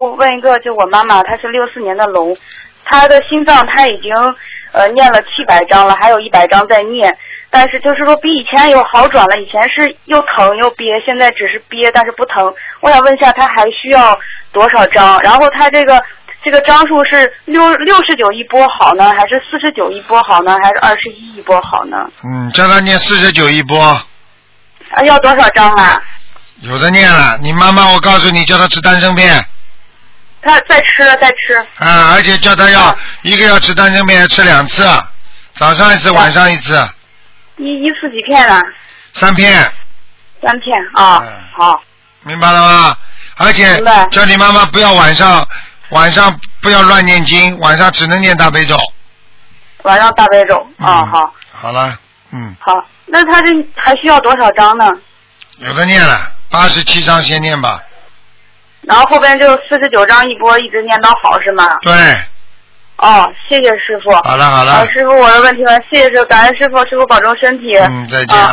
傅问一个，就我妈妈，她是64年的龙，她的心脏她已经念了700章了，还有100章在念，但是就是说比以前有好转了，以前是又疼又憋，现在只是憋但是不疼。我想问一下，她还需要多少章？然后她这个章数是69一波好呢，还是49一波好呢，还是21一波好呢？ 叫她念49一波。 要多少章啊？ 有的念了，你妈妈我告诉你，叫她吃丹参片。 她在吃。 啊，而且叫她一个要吃丹参片，吃2次，早上一次，晚上一次。 一次几片啊 ？3片。 3片啊，好。 明白了吗？而且叫你妈妈不要晚上不要乱念经，晚上只能念大悲咒。 晚上大悲咒啊，好。 好了， 好，那他这还需要多少章呢？ 有的念了，87章先念吧。 然后后边就49章一波，一直念到好是吗？ 对。 哦，谢谢师傅。 好了。 师傅，我的问题了，谢谢师傅，感恩师傅，师傅保重身体。 再见。